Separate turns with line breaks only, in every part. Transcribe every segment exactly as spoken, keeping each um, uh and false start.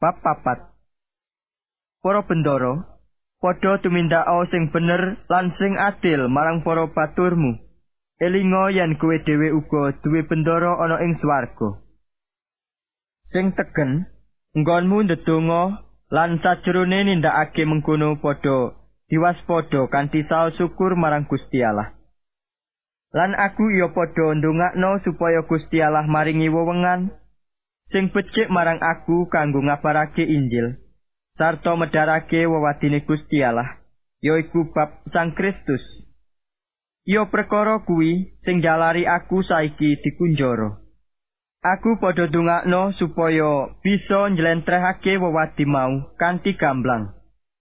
Bab papat. Para bendara, padha tumindaka sing bener lan sing adil marang para baturmu. Elinga yen kowe dhewe uga duwe bendara ana ing swarga. Sing tegen, nggonmu ndedonga lan sajrone nindakake mengkono padha diwaspada kanthi saos syukur marang Gusti Allah. Lan aku iya padha ndongakno supaya Gusti Allah maringi wewengan sing becik marang aku kanggo ngabarake Injil sarta medharake wewadine Gusti Allah, yaiku bab Sang Kristus. Yo perkara kuwi sing jalari aku saiki dikunjara. Aku padha ndongakno supaya bisa njlentrehake wewadi mau kanthi gamblang.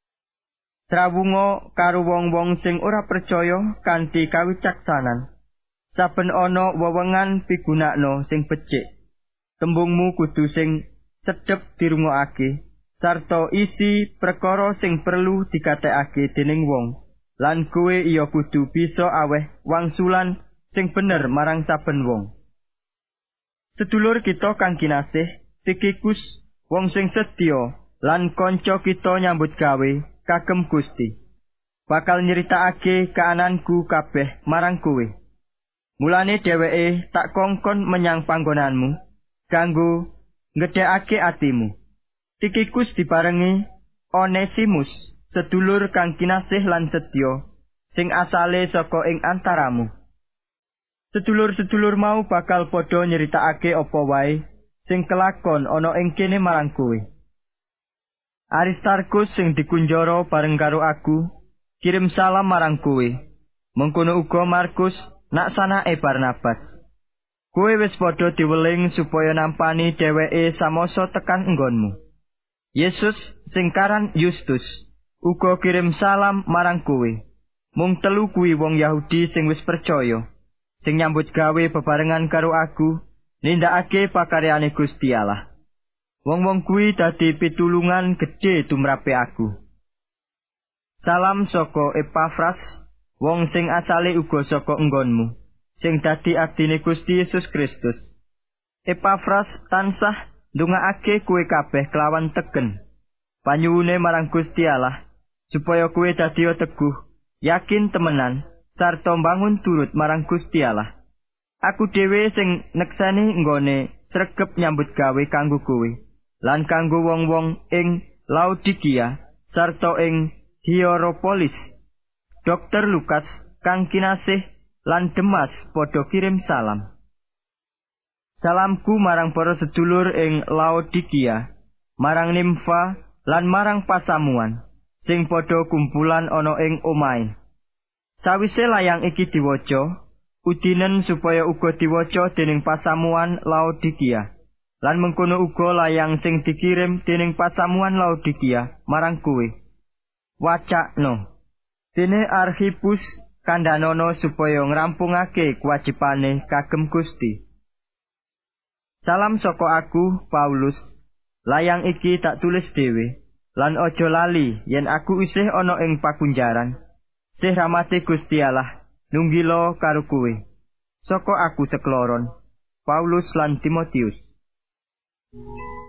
Trawunga karo wong-wong sing ora percaya kanthi kawicaksanan. Saben ana wewengan pigunakno sing becik. Tembungmu kudu sing cedhep dirungokake, sarta isi perkara sing perlu dikatekake dening wong. Lan kowe iya kudu bisa aweh wangsulan sing bener marang saben wong. Sedulur kita kang kinasih, Tikikus, wong sing setya lan kanca kita nyambut gawe kagem Gusti, bakal nyeritakake kaananku kabeh marang kowe. Mulane dheweke tak kongkon menyang panggonanmu kanggo ngedhekake atimu. Tikikus diparengi Onesimus, sedulur kang kinasih lan setya, sing asale saka ing antaramu. Sedulur-sedulur mau bakal padha nyeritakake apa wae sing kelakon ana ing kene marang kowe. Aristarkus sing dikunjara bareng karo aku, kirim salam marang kowe. Mengkono uga Markus, nak sanake Barnabas. Kowe wis padha diweling supaya nampani dheweke samasa tekan enggonmu. Yesus sing karan Yustus uga kirim salam marang kowe. Mung telu kuwi wong Yahudi sing wis percaya, sing nyambut gawe bebarengan karo aku nindakake pakaryane Gusti Allah. Wong-wong kuwi dadi pitulungan gedhe tumrape aku. Salam saka Epafras, wong sing asale uga saka enggonmu, sing dadi abdine Gusti Yesus Kristus. Epafras tansah ndongaake kowe kabeh kelawan tegen. Panyuwune marang Gusti Allah supaya kowe dadi teguh, yakin temenan, sarta mbangun turut marang Gusti Allah. Aku dhewe sing nekseni nggone sregep nyambut gawe kanggo kowe lan kanggo wong-wong ing Laodikia sarta ing Hierapolis. Dokter Lukas kang kinasih lan Demas padha kirim salam. Salamku marang para sedulur ing Laodikia, marang Nimfa lan marang pasamuan sing padha kumpulan ana ing omahe. Sawise layang iki diwaca, udinen supaya uga diwaca dening pasamuan Laodikia. Lan mengkono uga layang sing dikirim dening pasamuan Laodikia marang kowe. Wacakno. Dene Arkhipus kandhanono supaya ngrampungake kewajibane kagem Gusti. Salam saka aku, Paulus. Layang iki tak tulis dhewe, lan aja lali yen aku isih ana ing pakunjaran. Sih rahmate Gusti Allah nunggila karo kowe. Saka aku sekloron, Paulus lan Timotius.